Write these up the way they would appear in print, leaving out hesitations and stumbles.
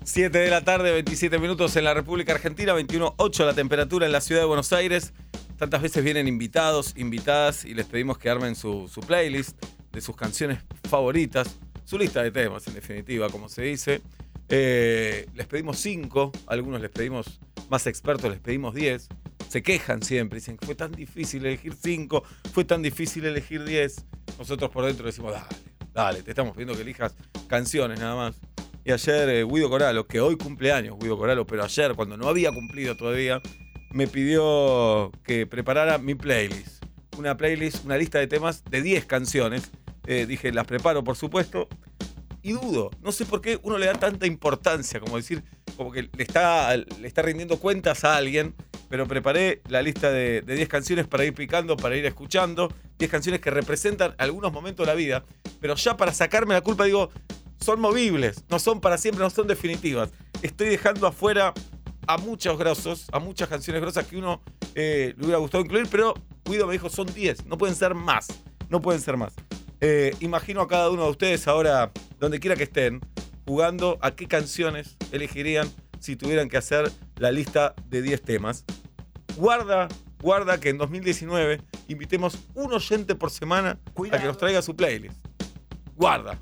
7 de la tarde, 27 minutos en la República Argentina, 21.8 la temperatura en la ciudad de Buenos Aires. Tantas veces vienen invitados, invitadas y les pedimos que armen su playlist de sus canciones favoritas, su lista de temas en definitiva, como se dice. Les pedimos 5, algunos les pedimos más expertos, les pedimos 10. Se quejan siempre, dicen que fue tan difícil elegir 5, fue tan difícil elegir 10. Nosotros por dentro decimos, dale, te estamos pidiendo que elijas canciones nada más. Y ayer Guido Coralo, que hoy cumpleaños Guido Coralo, pero ayer, cuando no había cumplido todavía, me pidió que preparara mi playlist. Una playlist, una lista de temas de 10 canciones. Dije, las preparo, por supuesto. Y dudo, no sé por qué uno le da tanta importancia, como decir, como que le está rindiendo cuentas a alguien, pero preparé la lista de 10 canciones para ir picando, para ir escuchando, 10 canciones que representan algunos momentos de la vida, pero ya para sacarme la culpa digo, son movibles, no son para siempre, no son definitivas. Estoy dejando afuera a muchos grosos, a muchas canciones grosas que uno le hubiera gustado incluir, pero Guido me dijo, son 10, no pueden ser más, no pueden ser más. Imagino a cada uno de ustedes ahora, donde quiera que estén, jugando a qué canciones elegirían si tuvieran que hacer la lista de 10 temas. Guarda que en 2019 invitemos un oyente por semana a que nos traiga su playlist. Guarda.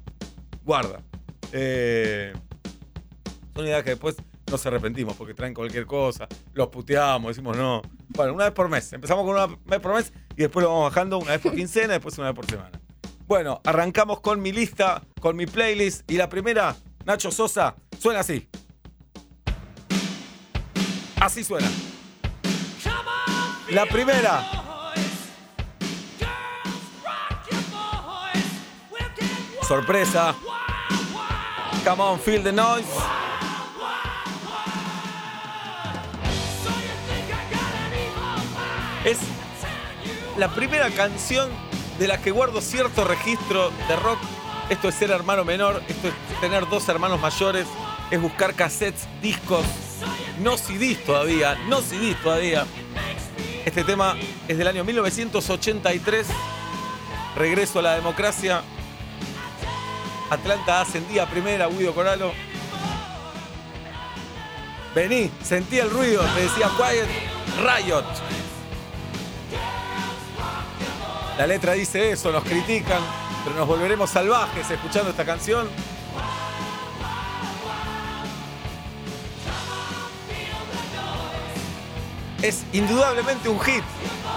Son ideas que después nos arrepentimos porque traen cualquier cosa, los puteamos, decimos no. Bueno, una vez por mes. Empezamos con una vez por mes y después lo vamos bajando una vez por quincena, después una vez por semana. Bueno, arrancamos con mi lista, con mi playlist. Y la primera, Nacho Sosa, suena así. Así suena. La primera. Sorpresa. Come on, feel the noise. Es la primera canción de la que guardo cierto registro de rock. Esto es ser hermano menor, esto es tener 2 hermanos mayores, es buscar cassettes, discos, no CDs todavía. Este tema es del año 1983, regreso a la democracia. Atlanta ascendía a primera, Guido Coralo. Vení, sentí el ruido, te decía Quiet Riot. La letra dice eso, nos critican, pero nos volveremos salvajes escuchando esta canción. Es indudablemente un hit.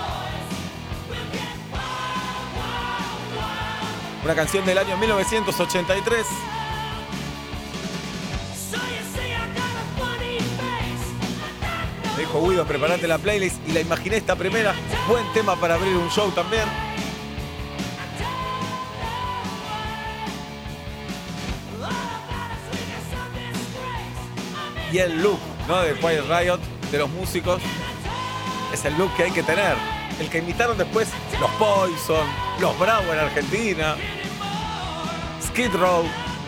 Una canción del año 1983. Me dijo Guido, preparate la playlist y la imaginé esta primera. Buen tema para abrir un show también. Y el look, ¿no? De Quiet Riot, de los músicos, es el look que hay que tener. El que imitaron después los Poison, los Bravo en Argentina, Skid Row.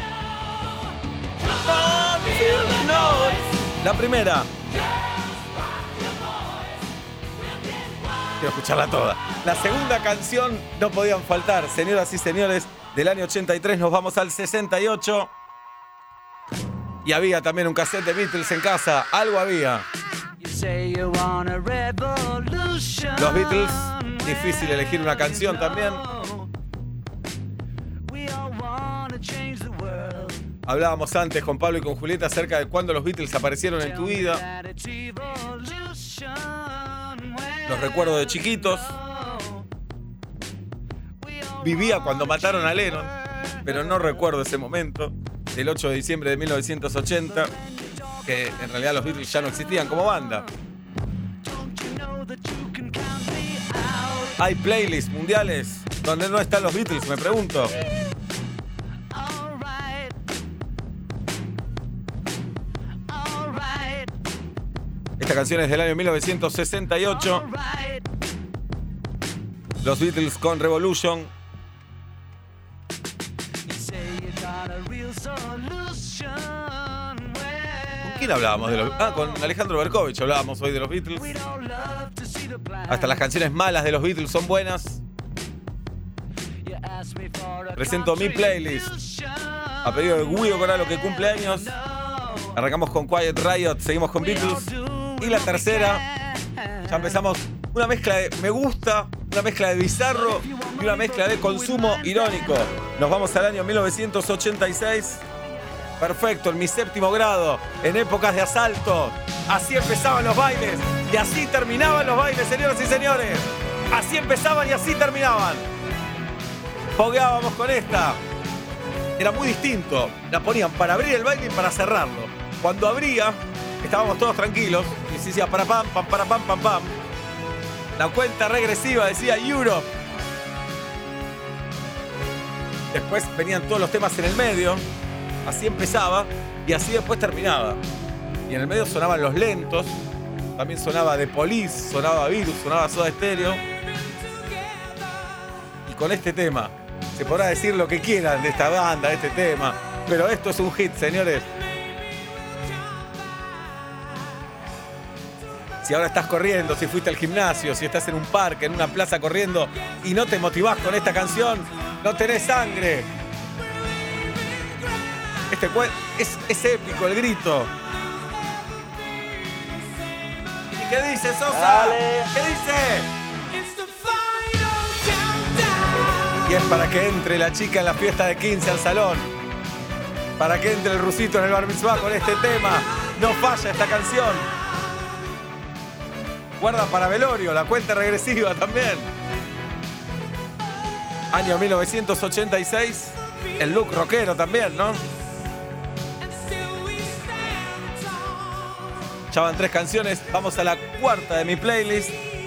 La primera. Quiero escucharla toda. La segunda canción no podían faltar, señoras y señores, del año 83 nos vamos al 68. Y había también un cassette de Beatles en casa, algo había. Los Beatles, difícil elegir una canción también. Hablábamos antes con Pablo y con Julieta acerca de cuándo los Beatles aparecieron en tu vida. Los recuerdo de chiquitos. Vivía cuando mataron a Lennon, pero no recuerdo ese momento. El 8 de diciembre de 1980, que en realidad los Beatles ya no existían como banda. Hay playlists mundiales donde no están los Beatles, me pregunto. Esta canción es del año 1968. Los Beatles con Revolution. ¿Con quién hablábamos de los con Alejandro Berkovich hablábamos hoy de los Beatles. Hasta las canciones malas de los Beatles son buenas. Presento mi playlist a pedido de Guido Coralo, que cumple años. Arrancamos con Quiet Riot, seguimos con Beatles. Y la tercera, ya empezamos una mezcla de me gusta, una mezcla de bizarro y una mezcla de consumo irónico. Nos vamos al año 1986. Perfecto, en mi séptimo grado, en épocas de asalto. Así empezaban los bailes y así terminaban los bailes, señoras y señores. Así empezaban y así terminaban. Fogueábamos con esta. Era muy distinto. La ponían para abrir el baile y para cerrarlo. Cuando abría, estábamos todos tranquilos. Y se decía para pam, pam, para pam, pam, pam. La cuenta regresiva decía Europe. Después venían todos los temas en el medio. Así empezaba y así después terminaba. Y en el medio sonaban los lentos. También sonaba The Police, sonaba Virus, sonaba Soda Stereo. Y con este tema, se podrá decir lo que quieran de esta banda, de este tema. Pero esto es un hit, señores. Si ahora estás corriendo, si fuiste al gimnasio, si estás en un parque, en una plaza corriendo y no te motivás con esta canción, no tenés sangre. Es épico el grito. ¿Y qué dice Sosa? Dale. ¿Qué dice? Y es para que entre la chica en la fiesta de 15 al salón. Para que entre el rusito en el bar mitzvah con este tema. No falla esta canción. Guarda para velorio, la cuenta regresiva también. Año 1986. El look rockero también, ¿no? Ya van 3 canciones, vamos a la cuarta de mi playlist.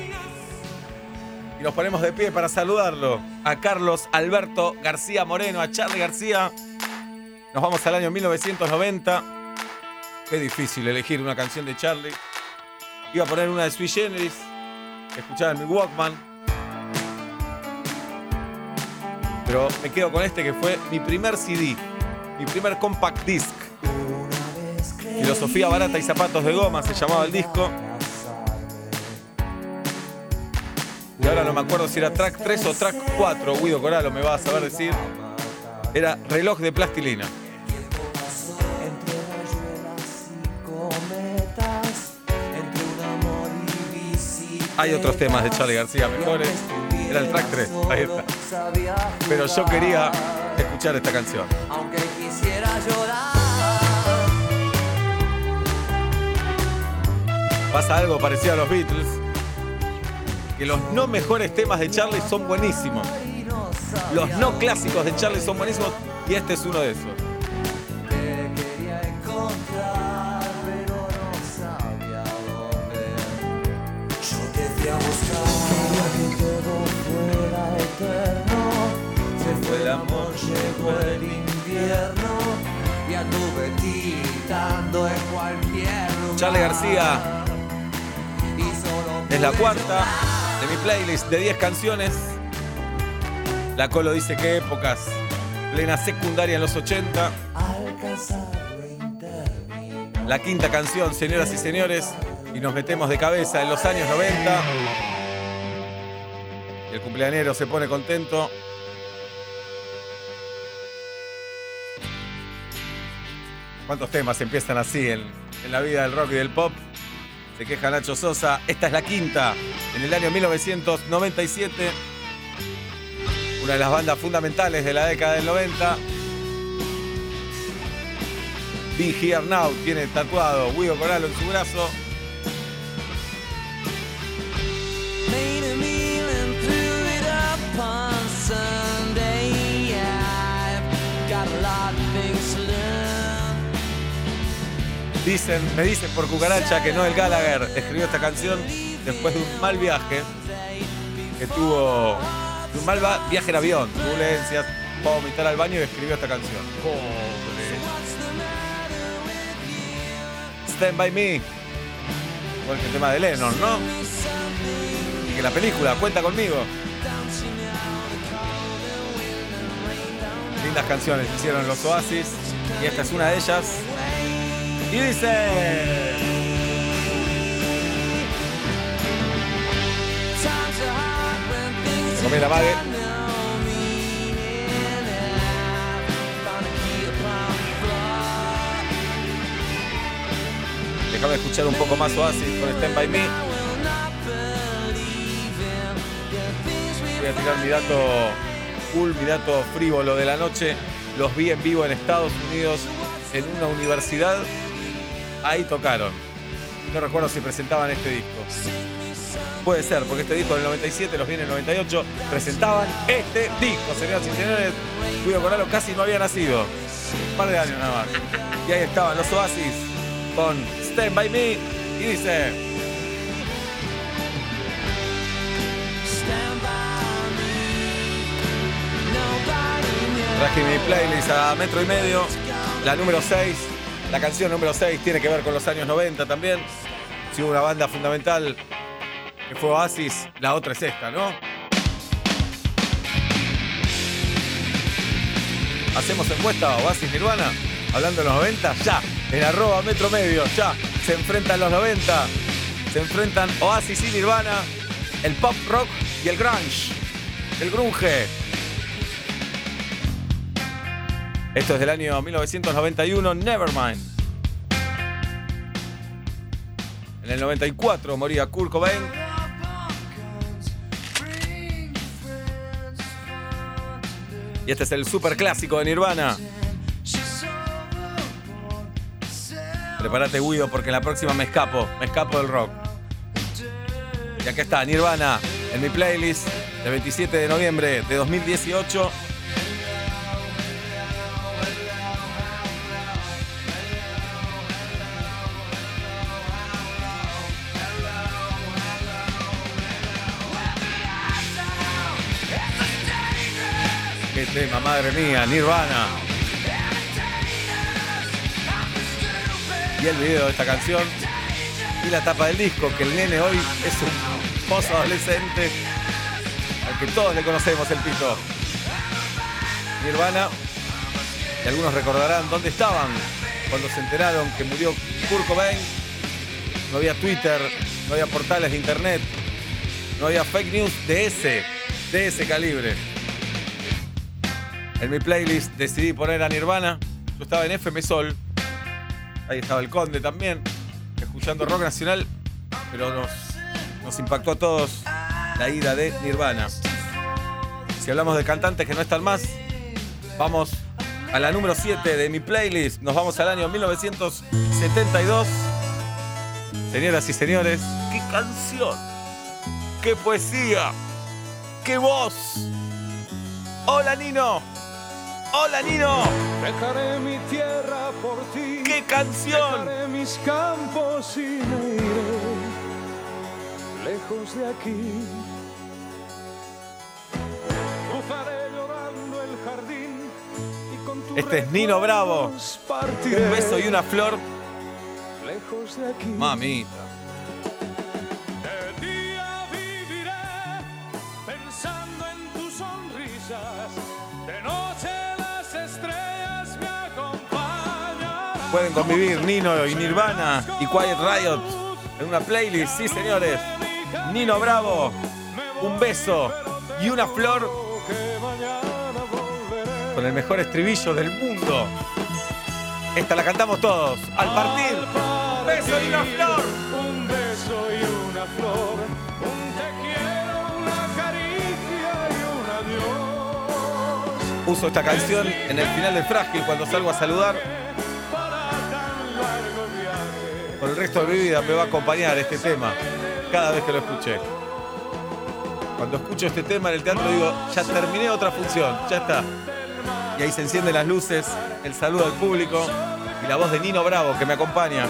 Y nos ponemos de pie para saludarlo. A Carlos Alberto García Moreno, a Charly García. Nos vamos al año 1990. Qué difícil elegir una canción de Charly. Iba a poner una de Sui Generis, que escuchaba en mi Walkman. Pero me quedo con este que fue mi primer CD, mi primer compact disc. Filosofía barata y zapatos de goma se llamaba el disco. Y ahora no me acuerdo si era track 3 o track 4. Guido Coralo me va a saber decir. Era Reloj de Plastilina. Hay otros temas de Charly García mejores. Era el track 3, ahí está. Pero yo quería escuchar esta canción. Aunque quisiera llorar. Pasa algo parecido a los Beatles, que los no mejores temas de Charly son buenísimos. Los no clásicos de Charly son buenísimos y este es uno de esos. Te quería encontrar, pero no sabía dónde. Yo te fui a buscar. Quería que todo fuera eterno. Se fue el amor, llegó el invierno. Y anduve tiritando en cualquier lugar. Charly García es la cuarta de mi playlist de 10 canciones. La Colo dice que épocas. Plena secundaria en los 80. La quinta canción, señoras y señores. Y nos metemos de cabeza en los años 90. Y el cumpleañero se pone contento. ¿Cuántos temas empiezan así en la vida del rock y del pop? Se queja Nacho Sosa. Esta es la quinta. En el año 1997. Una de las bandas fundamentales de la década del 90. Be Here Now tiene tatuado Guido Coralo en su brazo. Me dicen por cucaracha que Noel Gallagher escribió esta canción después de un mal viaje que tuvo, de un mal viaje en avión, turbulencias, fue a vomitar al baño y escribió esta canción. Pobre. Stand By Me, igual que el tema de Lennon, ¿no? Y que la película Cuenta Conmigo. Lindas canciones hicieron los Oasis y esta es una de ellas. Y dice... Comé la mague. Déjame escuchar un poco más Oasis con Stand By Me. Voy a tirar mi dato cool, mi dato frívolo de la noche. Los vi en vivo en Estados Unidos en una universidad. Ahí tocaron. No recuerdo si presentaban este disco. Puede ser, porque este disco del 97, los vi en el 98, presentaban este disco, señoras y señores. Guido Coralo casi no había nacido. Un par de años nada más. Y ahí estaban los Oasis con Stand By Me. Y dice... Traje mi playlist a metro y medio. La número 6. La canción número 6 tiene que ver con los años 90 también. Si hubo una banda fundamental que fue Oasis, la otra es esta, ¿no? Hacemos encuesta Oasis Nirvana, hablando de los 90, ya, en @metromedio, ya, se enfrentan los 90, se enfrentan Oasis y Nirvana, el pop rock y el grunge, el grunge. Esto es del año 1991, Nevermind. En el 94 moría Kurt Cobain. Y este es el super clásico de Nirvana. Prepárate, Guido, porque en la próxima me escapo del rock. Y acá está Nirvana en mi playlist del 27 de noviembre de 2018. Qué tema, madre mía, Nirvana. Y el video de esta canción y la tapa del disco, que el nene hoy es un pozo adolescente al que todos le conocemos el pito. Nirvana, y algunos recordarán dónde estaban cuando se enteraron que murió Kurt Cobain. No había Twitter, no había portales de internet, no había fake news de ese calibre. En mi playlist decidí poner a Nirvana. Yo estaba en FM Sol. Ahí estaba el Conde también, escuchando rock nacional. Pero nos impactó a todos la ida de Nirvana. Si hablamos de cantantes que no están más, vamos a la número 7 de mi playlist. Nos vamos al año 1972. Señoras y señores, ¡qué canción! ¡Qué poesía! ¡Qué voz! ¡Hola, Nino! ¡Hola, Nino! Dejaré mi tierra por ti. ¡Qué canción! Dejaré mis campos y me iré lejos de aquí. Cruzaré llorando el jardín y con tu Este es Nino Bravo. partiré. Un beso y una flor. Lejos de aquí. Mamita. De día viviré pensando en tus sonrisas. De noche las estrellas me acompañan. Pueden convivir Nino y Nirvana y Quiet Riot en una playlist, sí señores. Nino Bravo, un beso y una flor, con el mejor estribillo del mundo. Esta la cantamos todos al partir. Un beso y una flor. Un beso y una flor. Un te quiero, una caricia y un adiós. Uso esta canción en el final de Frágil cuando salgo a saludar. Para tan largo viaje. Por el resto de mi vida me va a acompañar este tema cada vez que lo escuché. Cuando escucho este tema en el teatro digo, ya terminé otra función, ya está. Y ahí se encienden las luces, el saludo al público y la voz de Nino Bravo que me acompaña.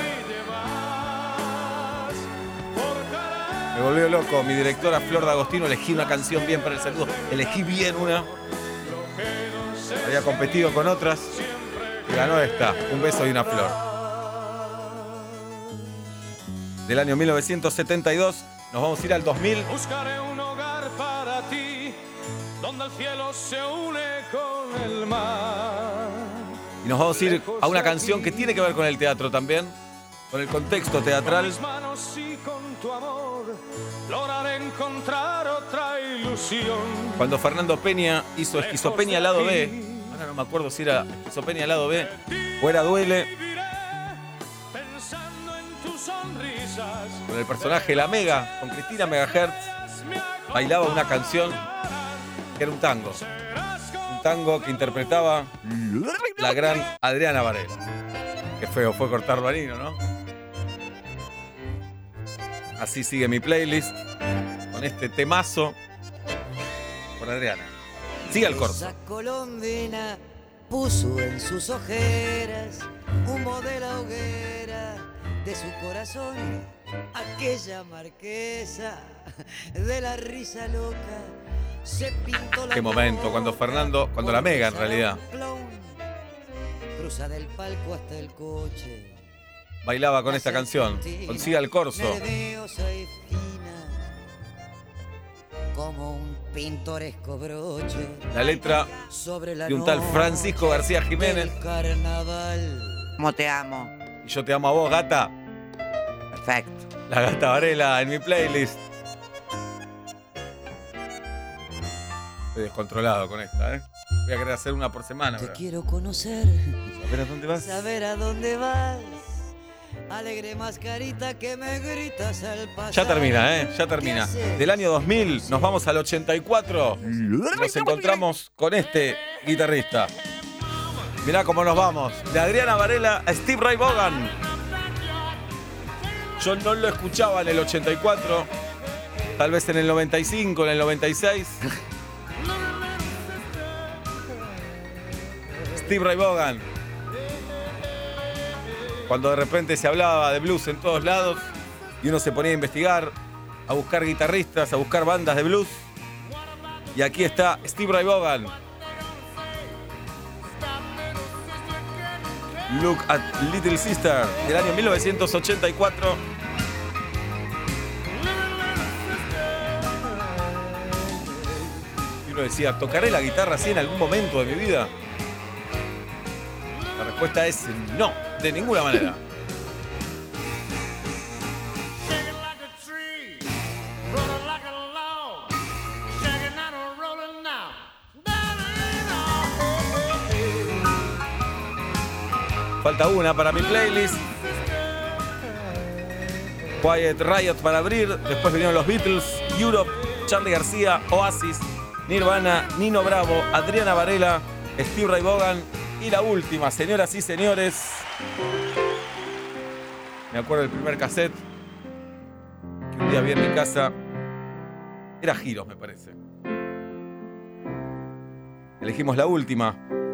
Me volvió loco, mi directora Flor D'Agostino, elegí una canción bien para el saludo, elegí bien una. Había competido con otras y ganó esta, un beso y una flor. Del año 1972, nos vamos a ir al 2000. Buscaré un hogar para ti, donde el cielo se une con el mar. Y nos vamos a ir a una canción que tiene que ver con el teatro también, con el contexto teatral. Con mis manos y con tu amor, lograré encontrar otra ilusión. Cuando Fernando Peña hizo Esquizopenia lado B, ahora no me acuerdo si era Esquizopenia lado B o era Duele. Pensando en tus con el personaje La Mega, con Cristina Megahertz, bailaba una canción que era un tango. Un tango que interpretaba la gran Adriana Varela. Qué feo fue cortarlo al hilo, ¿no? Así sigue mi playlist con este temazo por Adriana. Sigue el corso. Esa colombina puso en sus ojeras humo de la hoguera de su corazón, aquella marquesa de la risa loca se pintó la Qué momento, cuando Fernando, cuando la Mega en realidad cruza del palco hasta el coche, bailaba con esta canción, con Siga el corso. nerviosa y fina, como un pintoresco broche La letra sobre la de un tal Francisco García Jiménez. del carnaval. Como te amo. Y yo te amo a vos, gata. Perfecto. La gata Varela en mi playlist. Estoy descontrolado con esta, ¿eh? Voy a querer hacer una por semana. Te ¿verdad? quiero conocer, A ver a dónde vas. saber a dónde vas. Alegre mascarita que me gritas al pasar. Ya termina, ¿eh? Ya termina. ¿Qué haces? Del año 2000 nos vamos al 84. Nos encontramos con este guitarrista. Mirá cómo nos vamos. De Adriana Varela a Steve Ray Vaughan. Yo no lo escuchaba en el 84. Tal vez en el 95, en el 96. Steve Ray Vaughan. Cuando de repente se hablaba de blues en todos lados y uno se ponía a investigar, a buscar guitarristas, a buscar bandas de blues. Y aquí está Steve Ray Vaughan. Look at Little Sister, del año 1984. Y uno decía, ¿tocaré la guitarra así en algún momento de mi vida? La respuesta es no, de ninguna manera. Falta una para mi playlist. Quiet Riot para abrir. Después vinieron los Beatles, Europe, Charly García, Oasis, Nirvana, Nino Bravo, Adriana Varela, Steve Ray Vaughan. Y la última, señoras y señores. Me acuerdo del primer cassette que un día vi en mi casa. Era Giros, me parece. Elegimos la última.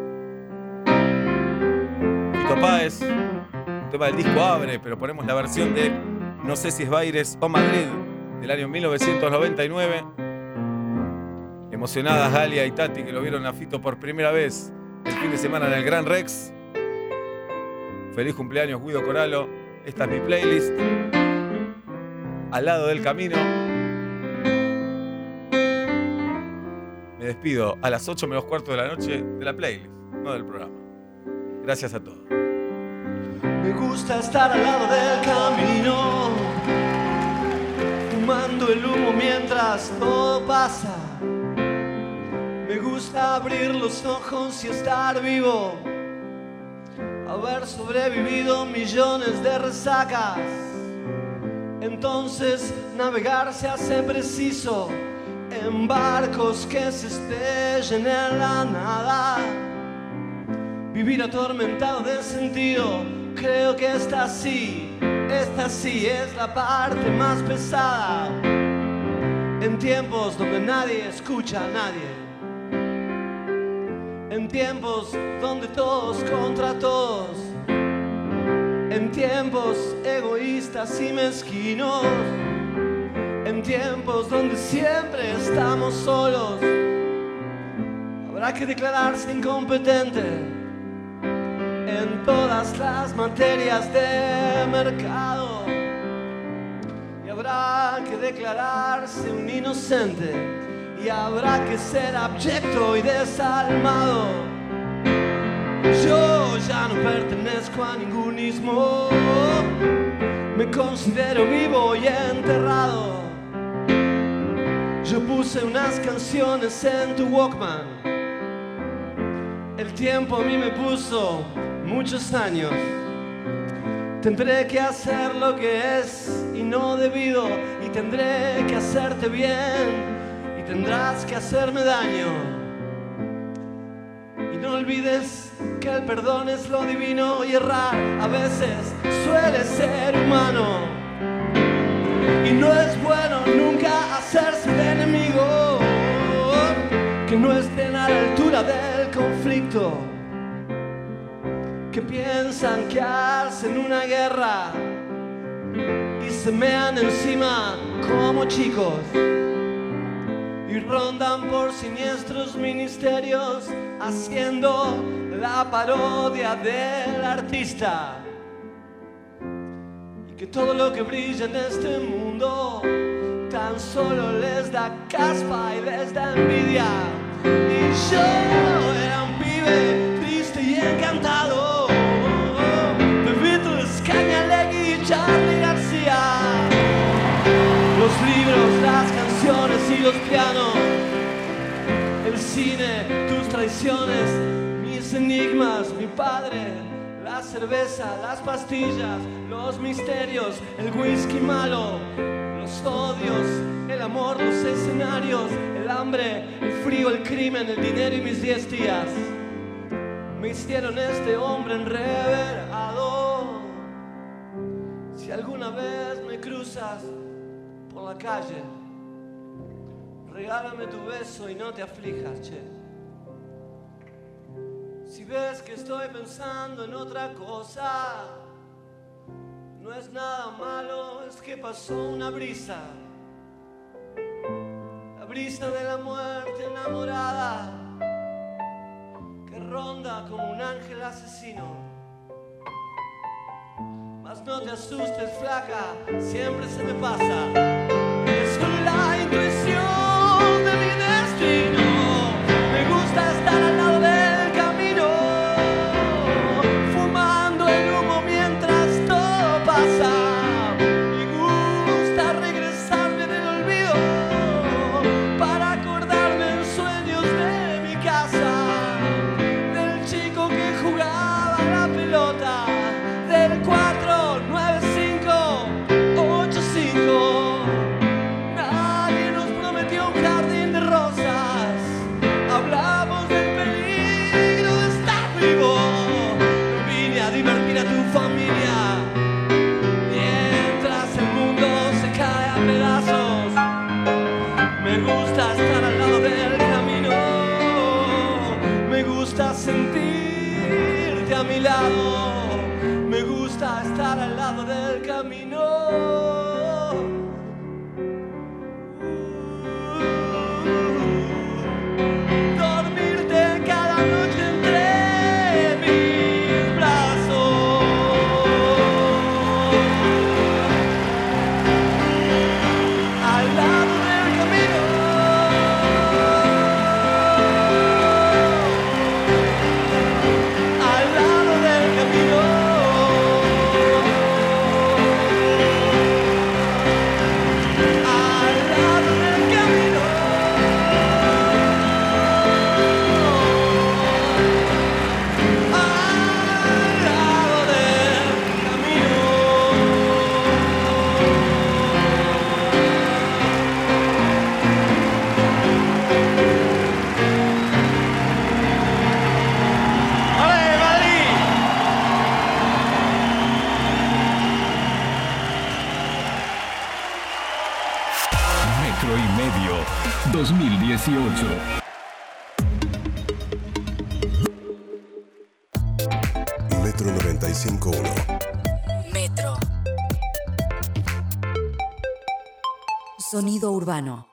Fito Páez, un tema del disco Abre, pero ponemos la versión de No sé si es Baires o Madrid, del año 1999. Emocionadas Galia y Tati, que lo vieron a Fito por primera vez el fin de semana en el Gran Rex. Feliz cumpleaños, Guido Coralo. Esta es mi playlist. Al lado del camino. Me despido a las 8 menos cuarto de la noche de la playlist, no del programa. Gracias a todos. Me gusta estar al lado del camino, fumando el humo mientras todo pasa. Me gusta abrir los ojos y estar vivo, haber sobrevivido millones de resacas. Entonces navegar se hace preciso en barcos que se estrellen en la nada. Vivir atormentado de sentido, creo que esta sí es la parte más pesada. En tiempos donde nadie escucha a nadie, en tiempos donde todos contra todos, en tiempos egoístas y mezquinos, en tiempos donde siempre estamos solos, habrá que declararse incompetente en todas las materias de mercado, y habrá que declararse un inocente, y habrá que ser abyecto y desalmado. Yo ya no pertenezco a ningún ismo, me considero vivo y enterrado. Yo puse unas canciones en tu Walkman, el tiempo a mí me puso muchos años. Tendré que hacer lo que es y no debido, y tendré que hacerte bien y tendrás que hacerme daño. Y no olvides que el perdón es lo divino y errar a veces suele ser humano. Y no es bueno nunca hacerse de enemigo que no estén a la altura del conflicto, que piensan que hacen una guerra y se mean encima como chicos y rondan por siniestros ministerios haciendo la parodia del artista, y que todo lo que brilla en este mundo tan solo les da caspa y les da envidia. Y yo era un pibe triste y encantado, Beatles, Cañalegui y Charly García. Los libros, las canciones y los pianos, el cine, tus traiciones, mis enigmas, mi padre, la cerveza, las pastillas, los misterios, el whisky malo, los odios, el amor, los escenarios, el hambre, el frío, el crimen, el dinero y mis 10 días me hicieron este hombre enreverado. Si alguna vez me cruzas por la calle, regálame tu beso y no te aflijas, che. Si ves que estoy pensando en otra cosa, no es nada malo, es que pasó una brisa, la brisa de la muerte enamorada, que ronda como un ángel asesino. Mas no te asustes, flaca, siempre se me pasa. Es la intuición de mi destino. Me gusta estar al lado del camino, fumando el humo mientras todo pasa. Me gusta regresarme del olvido para acordarme en sueños de mi casa, del chico que jugaba a la pelota, del 4-9-5-8-5. Nadie nos prometió un jardín de rosas. Hablamos del peligro de estar vivo. Vine a divertir a tu familia mientras el mundo se cae a pedazos. Me gusta estar al lado del camino, me gusta sentirte a mi lado, me gusta estar al lado del camino. Dormirte cada noche entre mis brazos. Al lado del camino. Al lado del camino. Al lado del camino. Al lado del camino. ¡Ole, Madrid! Metro y Medio 2018. Metro 95.1. Metro. Sonido urbano.